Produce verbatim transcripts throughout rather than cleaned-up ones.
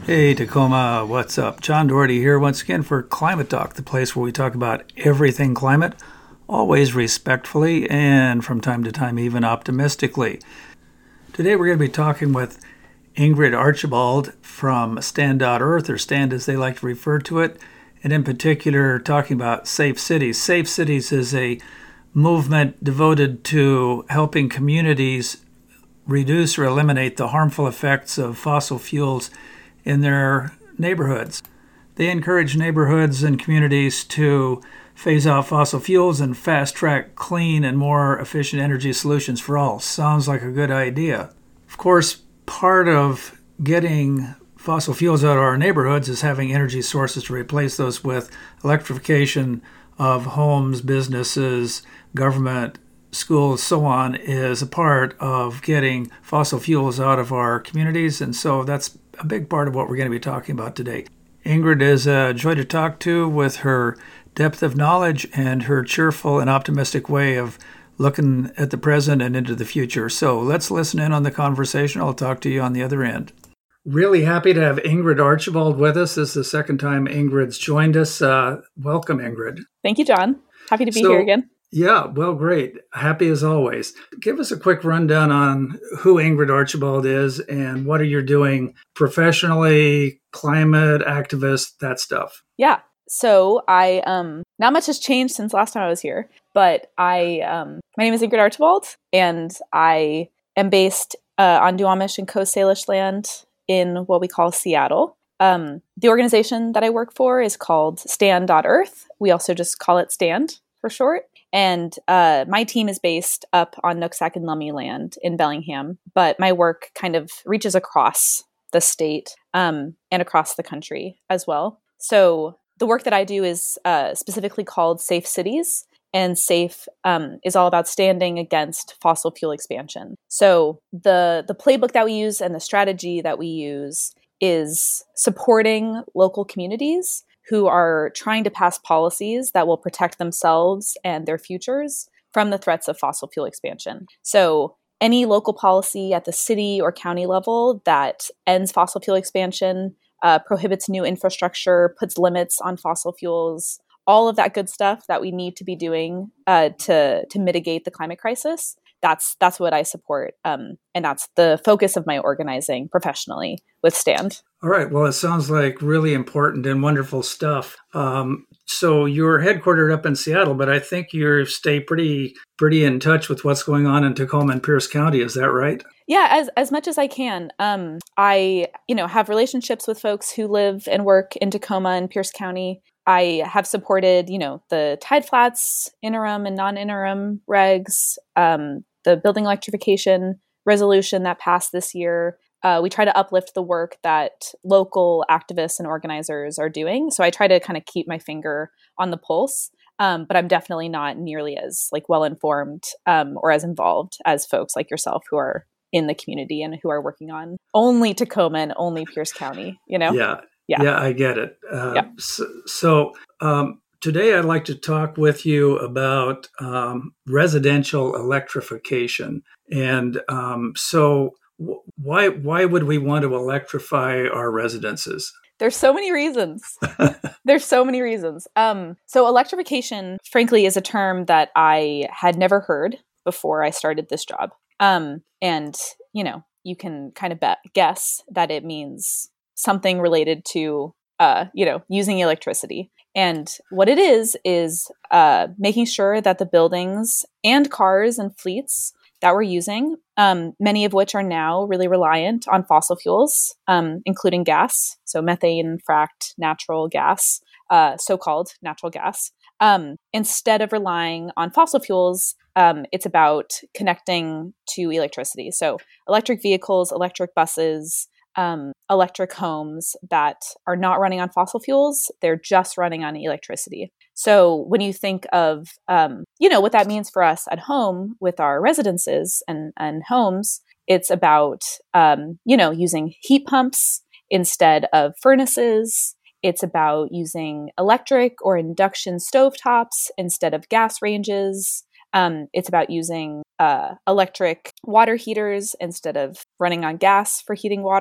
Hey Tacoma, what's up? John Doherty here once again for Climate Talk, the place where we talk about everything climate, always respectfully and from time to time even optimistically. Today we're going to be talking with Ingrid Archibald from Stand dot Earth, or Stand as they like to refer to it, and in particular talking about Safe Cities. Safe Cities is a movement devoted to helping communities reduce or eliminate the harmful effects of fossil fuels in their neighborhoods. They encourage neighborhoods and communities to phase out fossil fuels and fast-track clean and more efficient energy solutions for all. Sounds like a good idea. Of course, part of getting fossil fuels out of our neighborhoods is having energy sources to replace those with. Electrification of homes, businesses, government, schools, so on, is a part of getting fossil fuels out of our communities, and so that's a big part of what we're going to be talking about today. Ingrid is a joy to talk to with her depth of knowledge and her cheerful and optimistic way of looking at the present and into the future. So let's listen in on the conversation. I'll talk to you on the other end. Really happy to have Ingrid Archibald with us. This is the second time Ingrid's joined us. Uh, welcome, Ingrid. Thank you, John. Happy to be so, here again. Yeah, well, great. Happy as always. Give us a quick rundown on who Ingrid Archibald is and what are you doing professionally, climate activist, that stuff. Yeah. So I, um, not much has changed since last time I was here, but I, um, my name is Ingrid Archibald, and I am based uh, on Duwamish and Coast Salish land in what we call Seattle. Um, the organization that I work for is called Stand dot Earth. We also just call it Stand for short. And uh, my team is based up on Nooksack and Lummi land in Bellingham, but my work kind of reaches across the state um, and across the country as well. So the work that I do is uh, specifically called Safe Cities, and SAFE um, is all about standing against fossil fuel expansion. So the the playbook that we use and the strategy that we use is supporting local communities who are trying to pass policies that will protect themselves and their futures from the threats of fossil fuel expansion. So any local policy at the city or county level that ends fossil fuel expansion, uh, prohibits new infrastructure, puts limits on fossil fuels, all of that good stuff that we need to be doing uh, to to mitigate the climate crisis. That's that's what I support, um, and that's the focus of my organizing professionally with Stand. All right. Well, it sounds like really important and wonderful stuff. Um, so you're headquartered up in Seattle, but I think you stay pretty pretty in touch with what's going on in Tacoma and Pierce County. Is that right? Yeah, as as much as I can. Um, I you know have relationships with folks who live and work in Tacoma and Pierce County. I have supported, you know, the Tide Flats interim and non-interim regs, um, the building electrification resolution that passed this year. Uh, we try to uplift the work that local activists and organizers are doing. So I try to kind of keep my finger on the pulse, um, but I'm definitely not nearly as like well-informed um, or as involved as folks like yourself who are in the community and who are working on only Tacoma and only Pierce County, you know? Yeah. Yeah, yeah I get it. Uh, yeah. So, so um, today I'd like to talk with you about um, residential electrification. And um, so w- why why would we want to electrify our residences? There's so many reasons. There's so many reasons. Um, so electrification, frankly, is a term that I had never heard before I started this job. Um, and, you know, you can kind of bet, guess that it means something related to, uh, you know, using electricity. And what it is, is uh, making sure that the buildings and cars and fleets that we're using, um, many of which are now really reliant on fossil fuels, um, including gas, so methane, fracked natural gas, uh, so-called natural gas. Um, instead of relying on fossil fuels, um, it's about connecting to electricity. So electric vehicles, electric buses, um, electric homes that are not running on fossil fuels, they're just running on electricity. So when you think of, um, you know, what that means for us at home with our residences and, and homes, it's about, um, you know, using heat pumps instead of furnaces. It's about using electric or induction stovetops instead of gas ranges. Um, it's about using uh, electric water heaters instead of running on gas for heating water.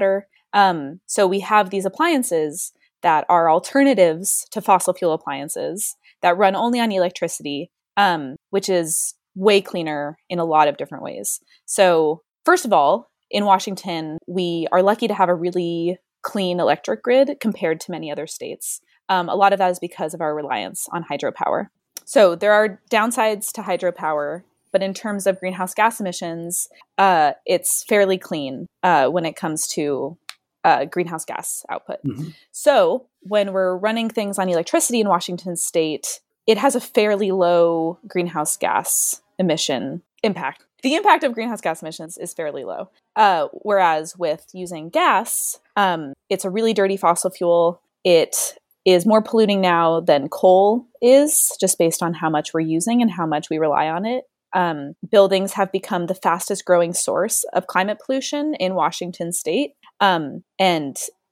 Um, so we have these appliances that are alternatives to fossil fuel appliances that run only on electricity, um, which is way cleaner in a lot of different ways. So first of all, in Washington, we are lucky to have a really clean electric grid compared to many other states. Um, a lot of that is because of our reliance on hydropower. So there are downsides to hydropower, but in terms of greenhouse gas emissions, uh, it's fairly clean uh, when it comes to uh, greenhouse gas output. Mm-hmm. So when we're running things on electricity in Washington state, it has a fairly low greenhouse gas emission impact. The impact of greenhouse gas emissions is fairly low. Uh, whereas with using gas, um, it's a really dirty fossil fuel. It is more polluting now than coal is, just based on how much we're using and how much we rely on it. Um, buildings have become the fastest growing source of climate pollution in Washington state. Um, and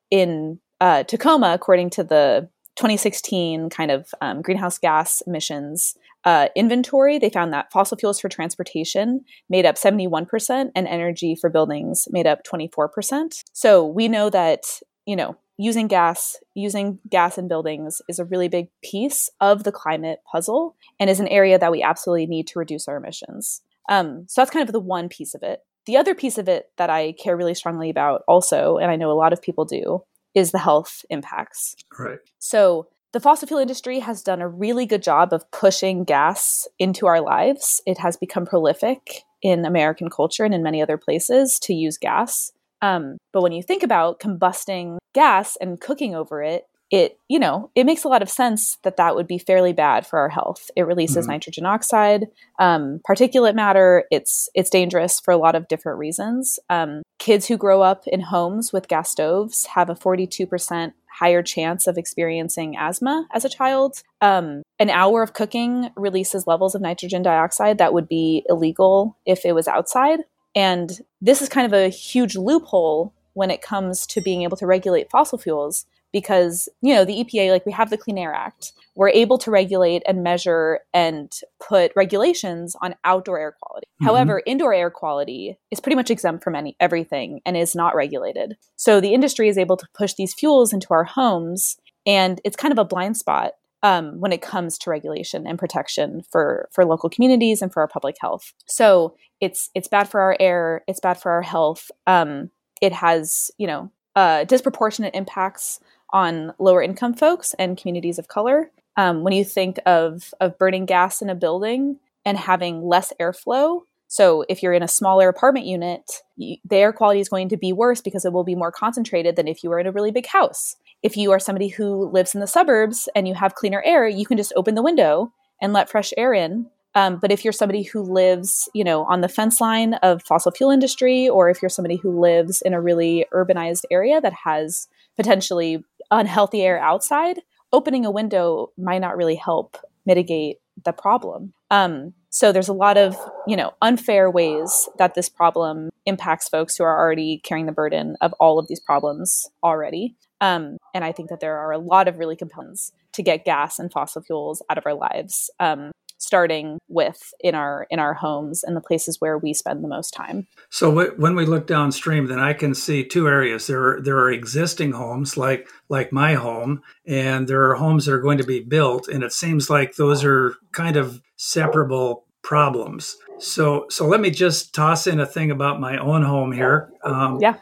in uh, Tacoma, according to the twenty sixteen kind of um, greenhouse gas emissions uh, inventory, they found that fossil fuels for transportation made up seventy-one percent and energy for buildings made up twenty-four percent. So we know that, you know, using gas, using gas in buildings is a really big piece of the climate puzzle and is an area that we absolutely need to reduce our emissions. Um, so that's kind of the one piece of it. The other piece of it that I care really strongly about also, and I know a lot of people do, is the health impacts. Right. So the fossil fuel industry has done a really good job of pushing gas into our lives. It has become prolific in American culture and in many other places to use gas. Um, but when you think about combusting gas and cooking over it, it, you know, it makes a lot of sense that that would be fairly bad for our health. It releases mm-hmm. nitrogen oxide, um, particulate matter. It's it's dangerous for a lot of different reasons. Um, kids who grow up in homes with gas stoves have a forty-two percent higher chance of experiencing asthma as a child. Um, an hour of cooking releases levels of nitrogen dioxide that would be illegal if it was outside. And this is kind of a huge loophole when it comes to being able to regulate fossil fuels because, you know, the E P A, like we have the Clean Air Act, we're able to regulate and measure and put regulations on outdoor air quality. Mm-hmm. However, indoor air quality is pretty much exempt from any everything and is not regulated. So the industry is able to push these fuels into our homes, and it's kind of a blind spot um, when it comes to regulation and protection for, for local communities and for our public health. So it's it's bad for our air, it's bad for our health. Um, it has, you know, uh, disproportionate impacts on lower income folks and communities of color. Um, when you think of of burning gas in a building and having less airflow, so if you're in a smaller apartment unit, you, the air quality is going to be worse because it will be more concentrated than if you were in a really big house. If you are somebody who lives in the suburbs and you have cleaner air, you can just open the window and let fresh air in. Um, but if you're somebody who lives, you know, on the fence line of fossil fuel industry, or if you're somebody who lives in a really urbanized area that has potentially unhealthy air outside, opening a window might not really help mitigate the problem. Um, so there's a lot of, you know, unfair ways that this problem impacts folks who are already carrying the burden of all of these problems already. Um, and I think that there are a lot of really compelling ways to get gas and fossil fuels out of our lives, um, starting with in our in our homes and the places where we spend the most time. So w- when we look downstream, then I can see two areas. There are, there are existing homes like like my home, and there are homes that are going to be built, and it seems like those are kind of separable problems. So so let me just toss in a thing about my own home here. Um, yeah.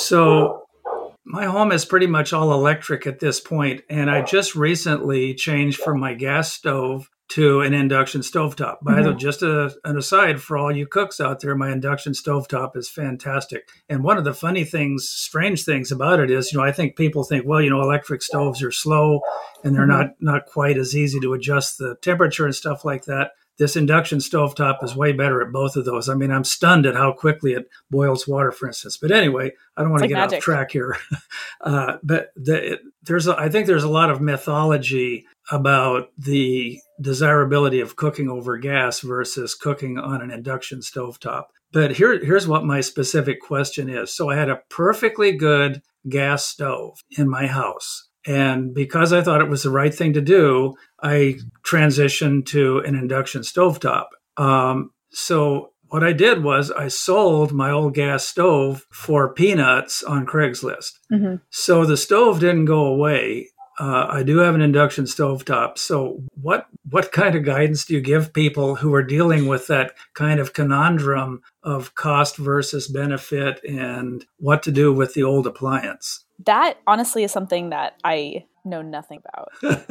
So my home is pretty much all electric at this point, and I just recently changed from my gas stove to an induction stovetop. By the way, just a, an aside for all you cooks out there, my induction stovetop is fantastic. And one of the funny things, strange things about it is, you know, I think people think, well, you know, electric stoves are slow and they're mm-hmm. not not quite as easy to adjust the temperature and stuff like that. This induction stovetop is way better at both of those. I mean, I'm stunned at how quickly it boils water, for instance. But anyway, I don't want to like get magic. off track here. uh, but the, it, there's, a, I think there's a lot of mythology about the desirability of cooking over gas versus cooking on an induction stovetop. But here, here's what my specific question is. So I had a perfectly good gas stove in my house. And because I thought it was the right thing to do, I transitioned to an induction stovetop. Um, so what I did was I sold my old gas stove for peanuts on Craigslist. Mm-hmm. So the stove didn't go away. Uh, I do have an induction stovetop. So what what kind of guidance do you give people who are dealing with that kind of conundrum of cost versus benefit and what to do with the old appliance? That honestly is something that I know nothing about.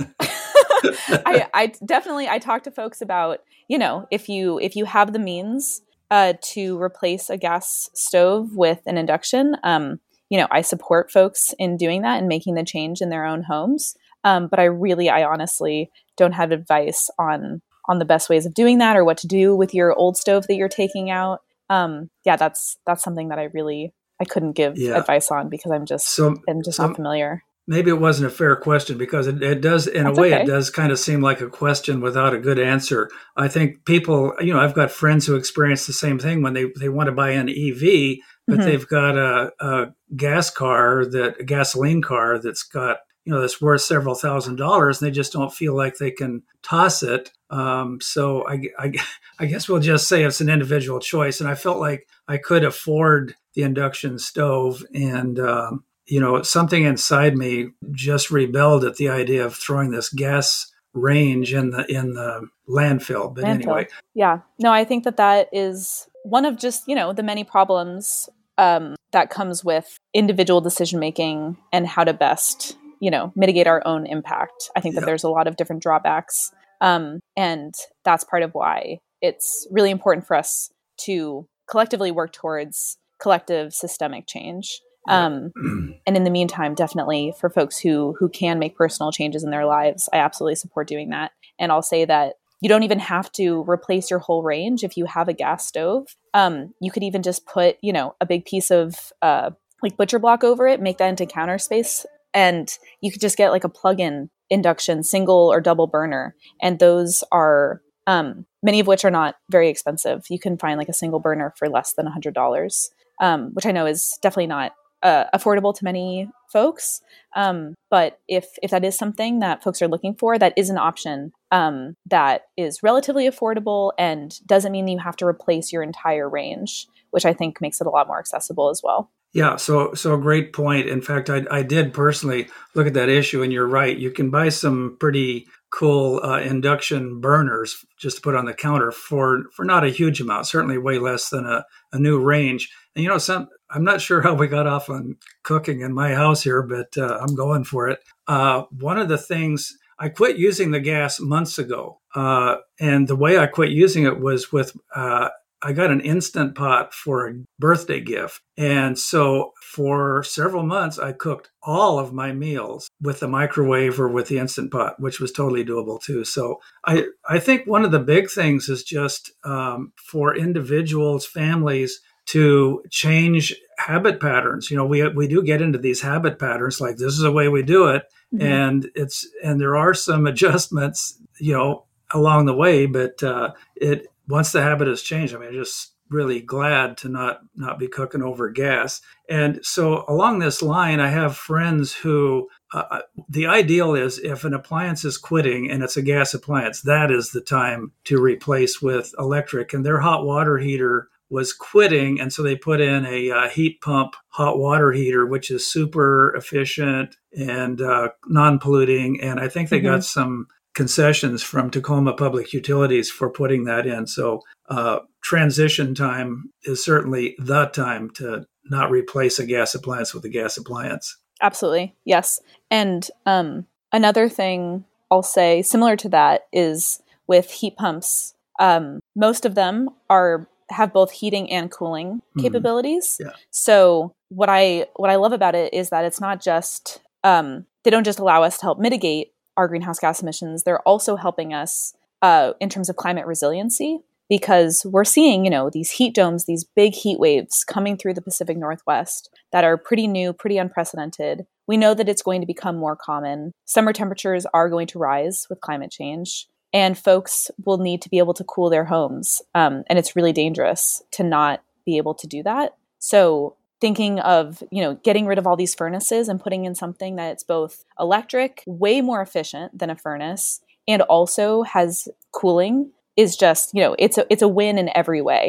I, I definitely, I talk to folks about, you know, if you, if you have the means uh, to replace a gas stove with an induction, um, you know, I support folks in doing that and making the change in their own homes. Um, but I really, I honestly don't have advice on, on the best ways of doing that or what to do with your old stove that you're taking out. Um, yeah, that's, that's something that I really, I couldn't give Yeah. advice on because I'm just, So, I'm just so not familiar. Maybe it wasn't a fair question because it, it does, in That's a way, okay. it does kind of seem like a question without a good answer. I think people, you know, I've got friends who experience the same thing when they, they want to buy an E V, but Mm-hmm. they've got a, a gas car, that a gasoline car that's got, you know, that's worth several thousand dollars, and they just don't feel like they can toss it. Um, so I, I, I guess we'll just say it's an individual choice. And I felt like I could afford the induction stove, and um, you know, something inside me just rebelled at the idea of throwing this gas range in the in the landfill. But Landfill. anyway, yeah, no, I think that that is one of just, you know, the many problems um, that comes with individual decision making and how to best, you know, mitigate our own impact. I think that Yeah. there's a lot of different drawbacks, um, and that's part of why it's really important for us to collectively work towards collective systemic change. Um, and in the meantime, definitely for folks who who can make personal changes in their lives, I absolutely support doing that. And I'll say that you don't even have to replace your whole range if you have a gas stove. Um, you could even just put, you know, a big piece of uh, like butcher block over it, make that into counter space, and you could just get like a plug-in induction single or double burner. And those are um, many of which are not very expensive. You can find like a single burner for less than one hundred dollars, um, which I know is definitely not Uh, affordable to many folks. Um, but if if that is something that folks are looking for, that is an option um, that is relatively affordable and doesn't mean that you have to replace your entire range, which I think makes it a lot more accessible as well. Yeah, so so a great point. In fact, I, I did personally look at that issue, and you're right. You can buy some pretty cool uh, induction burners just to put on the counter for, for not a huge amount, certainly way less than a, a new range. And, you know, some I'm not sure how we got off on cooking in my house here, but uh, I'm going for it. Uh, one of the things, I quit using the gas months ago. Uh, and the way I quit using it was with, uh, I got an Instant Pot for a birthday gift. And so for several months, I cooked all of my meals with the microwave or with the Instant Pot, which was totally doable too. So I, I think one of the big things is just um, for individuals, families, to change habit patterns. You know, we we do get into these habit patterns, like this is the way we do it. Mm-hmm. And it's, and there are some adjustments, you know, along the way, but uh, it, once the habit has changed, I mean, I'm just really glad to not, not be cooking over gas. And so along this line, I have friends who, uh, the ideal is if an appliance is quitting and it's a gas appliance, that is the time to replace with electric. And their hot water heater was quitting, and so they put in a uh, heat pump hot water heater, which is super efficient and uh, non-polluting. And I think they mm-hmm. got some concessions from Tacoma Public Utilities for putting that in. So uh, transition time is certainly the time to not replace a gas appliance with a gas appliance. Absolutely, yes. And um, another thing I'll say similar to that is with heat pumps. Um, most of them are have both heating and cooling capabilities. Mm, yeah. So what I what I love about it is that it's not just um, they don't just allow us to help mitigate our greenhouse gas emissions. They're also helping us uh, in terms of climate resiliency, because we're seeing, you know, these heat domes, these big heat waves coming through the Pacific Northwest that are pretty new, pretty unprecedented. We know that it's going to become more common. Summer temperatures are going to rise with climate change. And folks will need to be able to cool their homes. Um, and it's really dangerous to not be able to do that. So thinking of, you know, getting rid of all these furnaces and putting in something that's both electric, way more efficient than a furnace, and also has cooling is just, you know, it's a, it's a win in every way.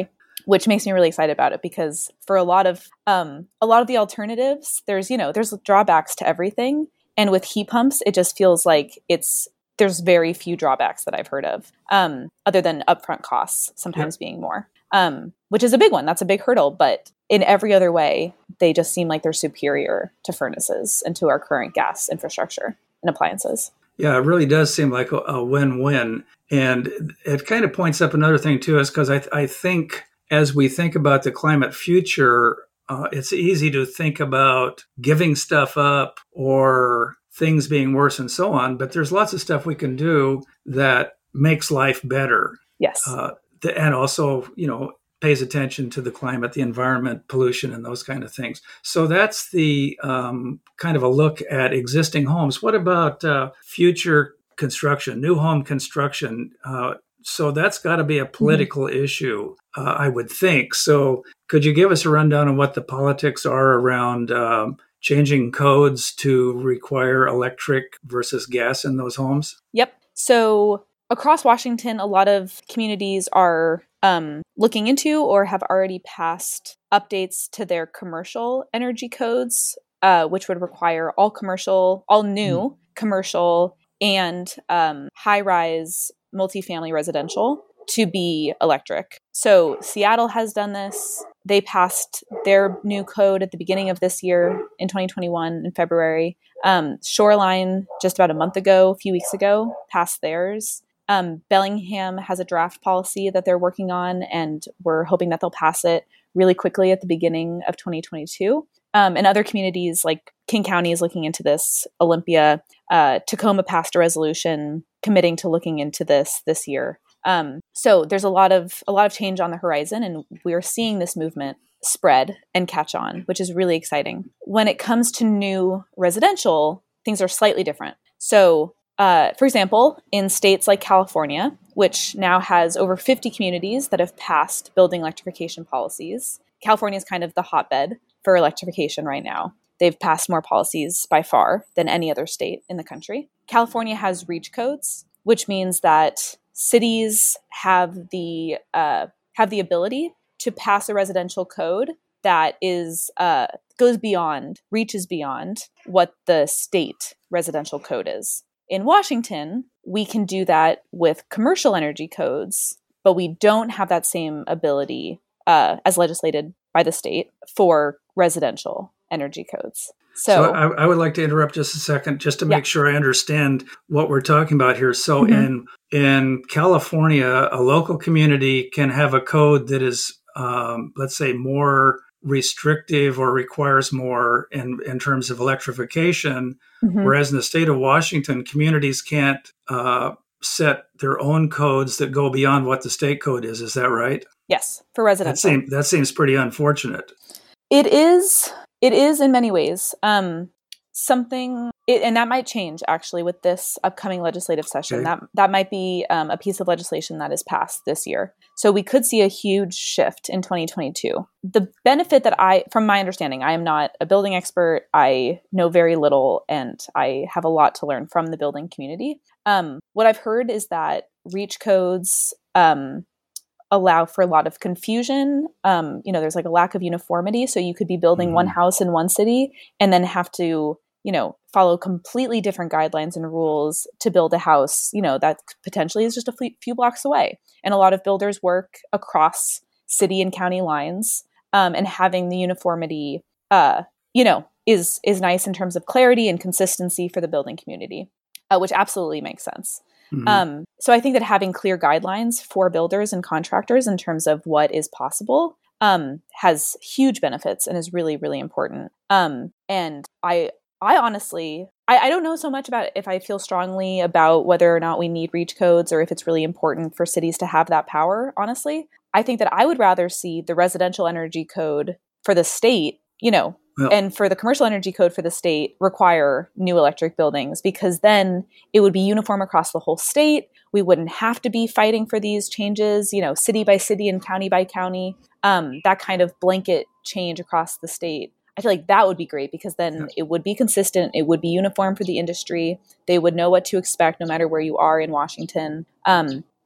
which makes me really excited about it because for a lot of um, a lot of the alternatives, there's, you know, there's drawbacks to everything. And with heat pumps, it just feels like it's there's very few drawbacks that I've heard of, um, other than upfront costs sometimes yep. being more, um, which is a big one. That's a big hurdle. But in every other way, they just seem like they're superior to furnaces and to our current gas infrastructure and appliances. Yeah, it really does seem like a, a win-win. And it kind of points up another thing to us, because I, th- I think as we think about the climate future, uh, it's easy to think about giving stuff up or things being worse and so on. But there's lots of stuff we can do that makes life better. Yes. Uh, the, and also, you know, pays attention to the climate, the environment, pollution, and those kind of things. So that's the um, kind of a look at existing homes. What about uh, future construction, new home construction? Uh, so that's got to be a political mm-hmm. issue, uh, I would think. So could you give us a rundown on what the politics are around um, changing codes to require electric versus gas in those homes? Yep. So across Washington, a lot of communities are um, looking into or have already passed updates to their commercial energy codes, uh, which would require all commercial, all new mm. commercial and um, high-rise multifamily residential to be electric. So Seattle has done this. They passed their new code at the beginning of this year in twenty twenty-one in February. Um, Shoreline, just about a month ago, a few weeks ago, passed theirs. Um, Bellingham has a draft policy that they're working on, and we're hoping that they'll pass it really quickly at the beginning of twenty twenty-two. Um, and other communities like King County is looking into this. Olympia, uh, Tacoma passed a resolution committing to looking into this this year. Um, so there's a lot of a lot of change on the horizon, and we're seeing this movement spread and catch on, which is really exciting. When it comes to new residential, things are slightly different. So, uh, for example, in states like California, which now has over fifty communities that have passed building electrification policies, California is kind of the hotbed for electrification right now. They've passed more policies by far than any other state in the country. California has REACH codes, which means that cities have the uh, have the ability to pass a residential code that is uh, goes beyond, reaches beyond what the state residential code is. In Washington, we can do that with commercial energy codes, but we don't have that same ability uh, as legislated by the state for residential energy codes. So, so I, I would like to interrupt just a second, just to make yeah. sure I understand what we're talking about here. So mm-hmm. in in California, a local community can have a code that is, um, let's say, more restrictive or requires more in, in terms of electrification, mm-hmm. whereas in the state of Washington, communities can't uh, set their own codes that go beyond what the state code is. Is that right? Yes, for residential. That, seem, that seems pretty unfortunate. It is. It is in many ways. Um, something, it, and that might change actually with this upcoming legislative session. Okay. That that might be um, a piece of legislation that is passed this year. So we could see a huge shift in twenty twenty-two. The benefit that I, from my understanding, I am not a building expert. I know very little, and I have a lot to learn from the building community. Um, what I've heard is that REACH codes um, allow for a lot of confusion. Um, you know, there's like a lack of uniformity. So you could be building mm-hmm. one house in one city and then have to, you know, follow completely different guidelines and rules to build a house, you know, that potentially is just a few blocks away. And a lot of builders work across city and county lines. Um, and having the uniformity, uh, you know, is is nice in terms of clarity and consistency for the building community, uh, which absolutely makes sense. Mm-hmm. Um, so I think that having clear guidelines for builders and contractors in terms of what is possible um, has huge benefits and is really, really important. Um, and I, I honestly, I, I don't know so much about if I feel strongly about whether or not we need REACH codes or if it's really important for cities to have that power. Honestly, I think that I would rather see the residential energy code for the state, you know, Well, and for the commercial energy code for the state require new electric buildings, because then it would be uniform across the whole state. We wouldn't have to be fighting for these changes, you know, city by city and county by county, um, that kind of blanket change across the state. I feel like that would be great because then yeah. it would be consistent. It would be uniform for the industry. They would know what to expect no matter where you are in Washington. Um,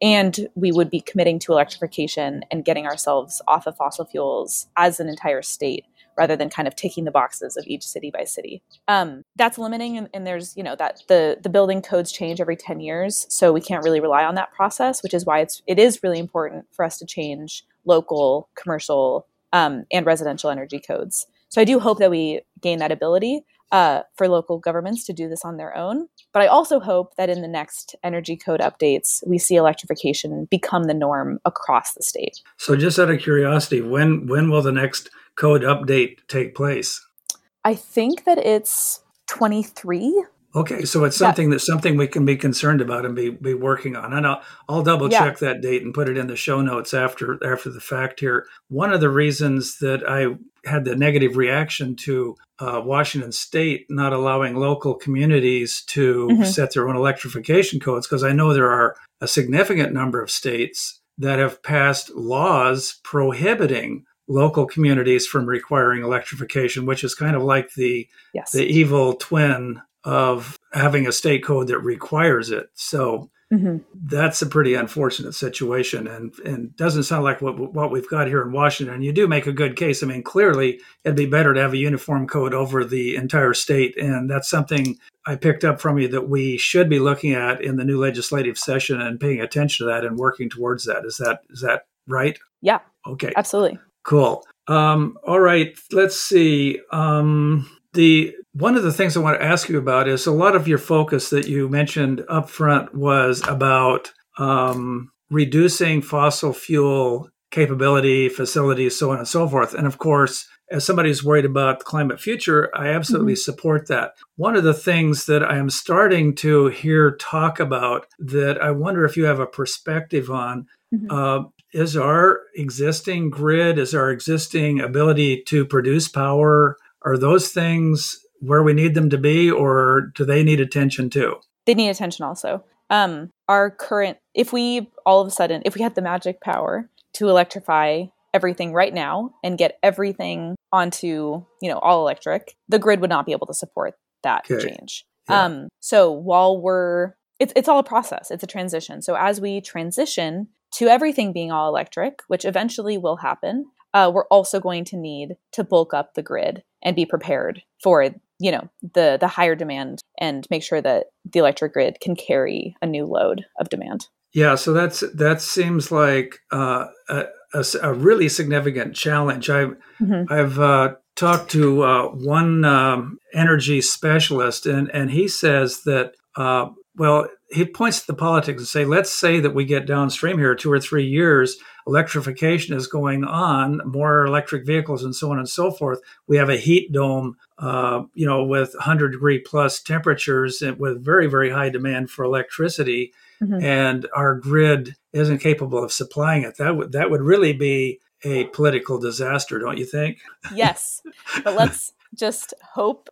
and we would be committing to electrification and getting ourselves off of fossil fuels as an entire state, rather than kind of ticking the boxes of each city by city. Um, that's limiting, and, and there's, you know, that the the building codes change every ten years, so we can't really rely on that process, which is why it's it is really important for us to change local, commercial, um, and residential energy codes. So I do hope that we gain that ability uh, for local governments to do this on their own. But I also hope that in the next energy code updates, we see electrification become the norm across the state. So just out of curiosity, when when will the next code update take place? I think that it's twenty-three. Okay, so it's something yeah. that's something we can be concerned about and be, be working on. And I'll, I'll double yeah. check that date and put it in the show notes after after the fact here. One of the reasons that I had the negative reaction to uh, Washington State not allowing local communities to mm-hmm. set their own electrification codes, because I know there are a significant number of states that have passed laws prohibiting local communities from requiring electrification, which is kind of like the yes. the evil twin of having a state code that requires it. So mm-hmm. that's a pretty unfortunate situation, and and doesn't sound like what what we've got here in Washington. You do make a good case. I mean, clearly it'd be better to have a uniform code over the entire state, and that's something I picked up from you that we should be looking at in the new legislative session and paying attention to that and working towards that. Is that is that right? Yeah. Okay. Absolutely. Cool. Um, all right. Let's see. Um, the one of the things I want to ask you about is a lot of your focus that you mentioned up front was about um, reducing fossil fuel capability, facilities, so on and so forth. And of course, as somebody who's worried about the climate future, I absolutely mm-hmm. support that. One of the things that I am starting to hear talk about that I wonder if you have a perspective on mm-hmm. uh, is our existing grid, is our existing ability to produce power, are those things where we need them to be, or do they need attention too? They need attention also. Um, our current, if we all of a sudden, if we had the magic power to electrify everything right now and get everything onto, you know, all electric, the grid would not be able to support that okay. change. Yeah. Um, so while we're, it's it's all a process, it's a transition. So as we transition to everything being all electric, which eventually will happen, uh, we're also going to need to bulk up the grid and be prepared for, you know, the the higher demand and make sure that the electric grid can carry a new load of demand. Yeah, so that's that seems like uh, a, a, a really significant challenge. I've mm-hmm. I've uh, talked to uh, one um, energy specialist, and and he says that uh, well, he points to the politics and say, let's say that we get downstream here two or three years, electrification is going on, more electric vehicles and so on and so forth. We have a heat dome, uh, you know, with one hundred degree plus temperatures and with very, very high demand for electricity. Mm-hmm. And our grid isn't capable of supplying it. That would that would really be a political disaster, don't you think? Yes, but let's just hope.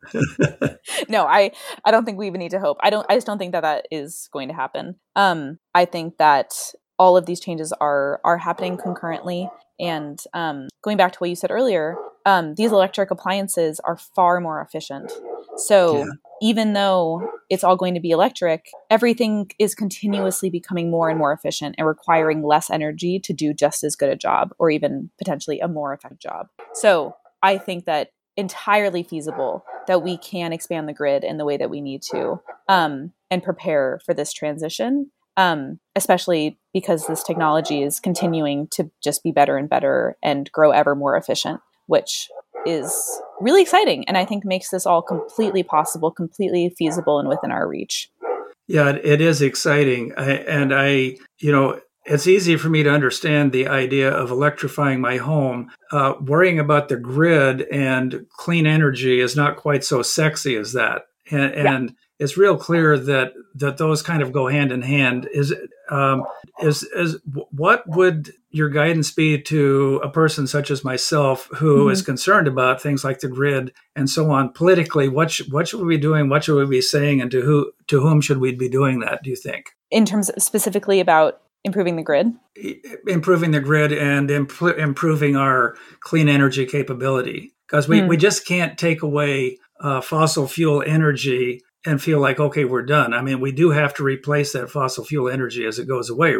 No, I I don't think we even need to hope. I don't. I just don't think that that is going to happen. Um, I think that all of these changes are are happening concurrently. And um, going back to what you said earlier, um, these electric appliances are far more efficient. So yeah. even though it's all going to be electric, everything is continuously becoming more and more efficient and requiring less energy to do just as good a job, or even potentially a more effective job. So I think that entirely feasible that we can expand the grid in the way that we need to um, and prepare for this transition. Um, especially because this technology is continuing to just be better and better and grow ever more efficient, which is really exciting. And I think makes this all completely possible, completely feasible, and within our reach. Yeah, it is exciting. I, and I, you know, it's easy for me to understand the idea of electrifying my home. Uh, worrying about the grid and clean energy is not quite so sexy as that. And, and yeah. it's real clear that, that those kind of go hand in hand. Is um, is is what would your guidance be to a person such as myself who mm-hmm. is concerned about things like the grid and so on politically? What sh- what should we be doing? What should we be saying? And to who to whom should we be doing that? Do you think? In terms of specifically about improving the grid, improving the grid and imp- improving our clean energy capability, because we, mm. we just can't take away uh, fossil fuel energy and feel like, okay, we're done. I mean, we do have to replace that fossil fuel energy as it goes away, right?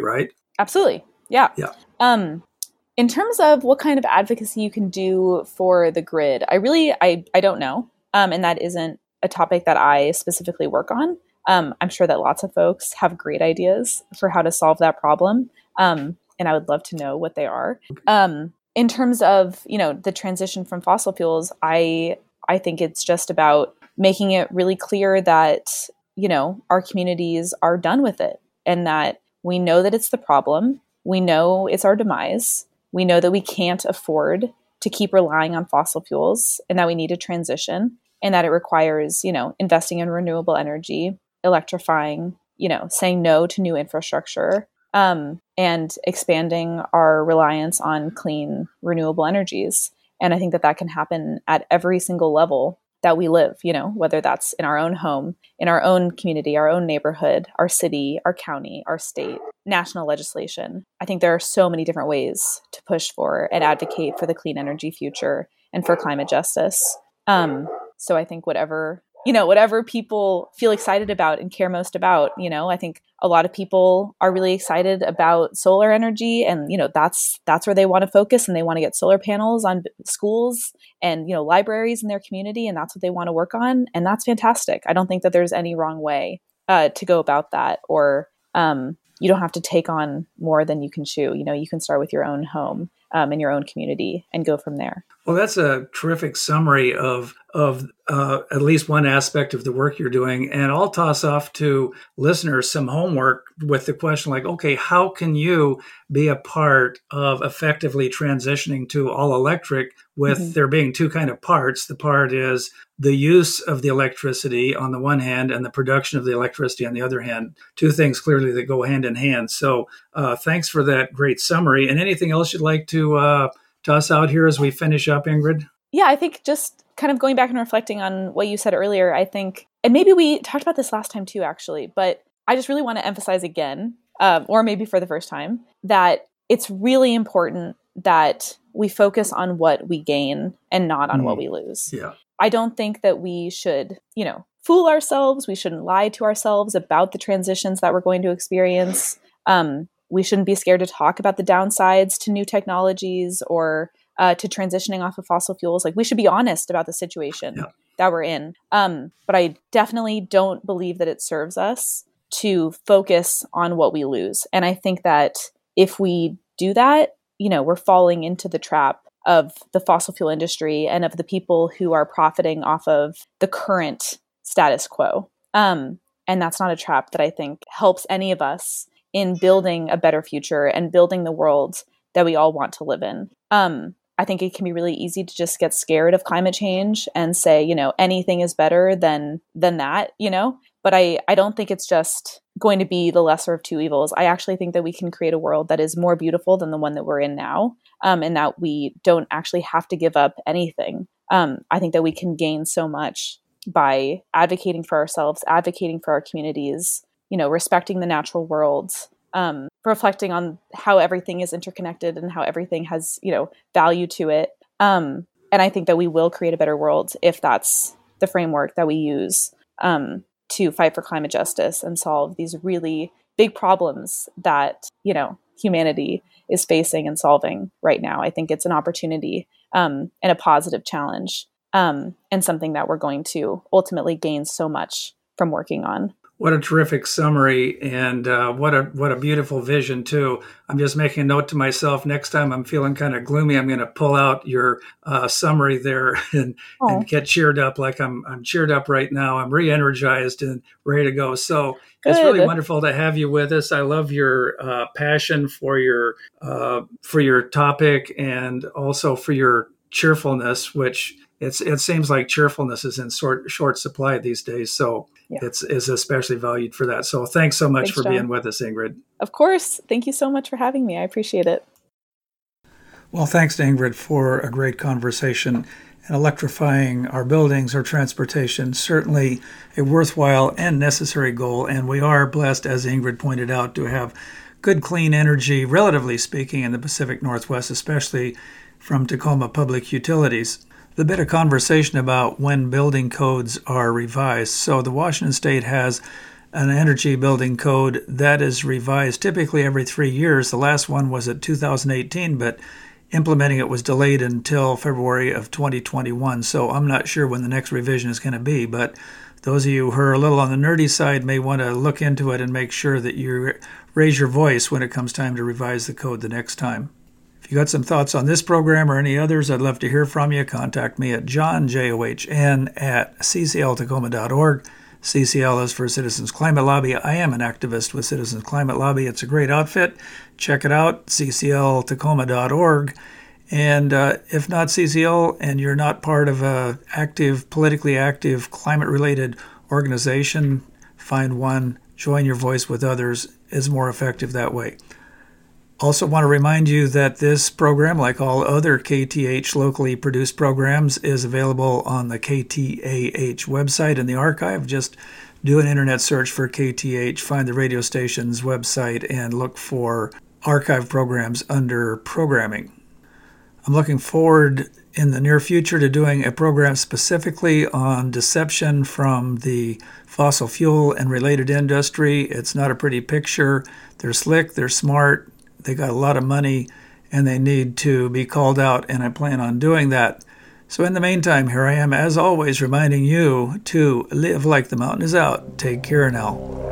Absolutely. Yeah. Yeah. Um, in terms of what kind of advocacy you can do for the grid, I really, I, I don't know. Um, and that isn't a topic that I specifically work on. Um, I'm sure that lots of folks have great ideas for how to solve that problem. Um, and I would love to know what they are. Um, in terms of, you know, the transition from fossil fuels, I, I think it's just about making it really clear that, you know, our communities are done with it and that we know that it's the problem. We know it's our demise. We know that we can't afford to keep relying on fossil fuels and that we need to transition and that it requires, you know, investing in renewable energy, electrifying, you know, saying no to new infrastructure, um, and expanding our reliance on clean, renewable energies. And I think that that can happen at every single level that we live, you know, whether that's in our own home, in our own community, our own neighborhood, our city, our county, our state, national legislation. I think there are so many different ways to push for and advocate for the clean energy future and for climate justice. Um, so I think whatever, you know, whatever people feel excited about and care most about, you know, I think a lot of people are really excited about solar energy and, you know, that's, that's where they want to focus and they want to get solar panels on schools and, you know, libraries in their community. And that's what they want to work on. And that's fantastic. I don't think that there's any wrong way uh, to go about that, or um, you don't have to take on more than you can chew. You know, you can start with your own home um, in your own community and go from there. Well, that's a terrific summary of of uh, at least one aspect of the work you're doing. And I'll toss off to listeners some homework with the question like, okay, how can you be a part of effectively transitioning to all electric with mm-hmm. there being two kind of parts? The part is the use of the electricity on the one hand and the production of the electricity on the other hand. Two things clearly that go hand in hand. So uh, thanks for that great summary. And anything else you'd like to uh, toss out here as we finish up, Ingrid? Yeah, I think just kind of going back and reflecting on what you said earlier, I think, and maybe we talked about this last time too, actually, but I just really want to emphasize again, um, or maybe for the first time, that it's really important that we focus on what we gain and not on mm. what we lose. Yeah. I don't think that we should, you know, fool ourselves. We shouldn't lie to ourselves about the transitions that we're going to experience. Um, we shouldn't be scared to talk about the downsides to new technologies or uh, to transitioning off of fossil fuels. Like, we should be honest about the situation yeah. that we're in. Um, but I definitely don't believe that it serves us to focus on what we lose. And I think that if we do that, you know, we're falling into the trap of the fossil fuel industry and of the people who are profiting off of the current status quo. Um, and that's not a trap that I think helps any of us in building a better future and building the world that we all want to live in. Um, I think it can be really easy to just get scared of climate change and say, you know, anything is better than than that, you know. But I, I don't think it's just going to be the lesser of two evils. I actually think that we can create a world that is more beautiful than the one that we're in now, um, and that we don't actually have to give up anything. Um, I think that we can gain so much by advocating for ourselves, advocating for our communities, you know, respecting the natural world, um, reflecting on how everything is interconnected and how everything has, you know, value to it. Um, and I think that we will create a better world if that's the framework that we use um, to fight for climate justice and solve these really big problems that, you know, humanity is facing and solving right now. I think it's an opportunity um, and a positive challenge um, and something that we're going to ultimately gain so much from working on. What a terrific summary, and uh, what a what a beautiful vision too. I'm just making a note to myself. Next time I'm feeling kind of gloomy, I'm going to pull out your uh, summary there and, and get cheered up like I'm I'm cheered up right now. I'm re-energized and ready to go. So Good. It's really wonderful to have you with us. I love your uh, passion for your uh, for your topic and also for your cheerfulness, which it's it seems like cheerfulness is in short short supply these days. So. Yeah. It's is especially valued for that. So thanks so much thanks, for John. being with us, Ingrid. Of course. Thank you so much for having me. I appreciate it. Well, thanks to Ingrid for a great conversation. And electrifying our buildings or transportation, certainly a worthwhile and necessary goal. And we are blessed, as Ingrid pointed out, to have good, clean energy, relatively speaking, in the Pacific Northwest, especially from Tacoma Public Utilities. The bit of conversation about when building codes are revised. So the Washington State has an energy building code that is revised typically every three years. The last one was at two thousand eighteen, but implementing it was delayed until February of twenty twenty-one. So I'm not sure when the next revision is going to be, but those of you who are a little on the nerdy side may want to look into it and make sure that you raise your voice when it comes time to revise the code the next time. If you got some thoughts on this program or any others, I'd love to hear from you. Contact me at john, J O H N, at c c l tacoma dot org. C C L is for Citizens Climate Lobby. I am an activist with Citizens Climate Lobby. It's a great outfit. Check it out, c c l tacoma dot org. And uh, if not C C L and you're not part of a active, politically active, climate-related organization, find one, join your voice with others. Is more effective that way. Also want to remind you that this program, like all other K T H locally produced programs, is available on the K T A H website in the archive. Just do an internet search for K T H, find the radio station's website, and look for archive programs under programming. I'm looking forward in the near future to doing a program specifically on deception from the fossil fuel and related industry. It's not a pretty picture. They're slick, they're smart, they got a lot of money, and they need to be called out, and I plan on doing that. So in the meantime, here I am, as always, reminding you to live like the mountain is out. Take care now.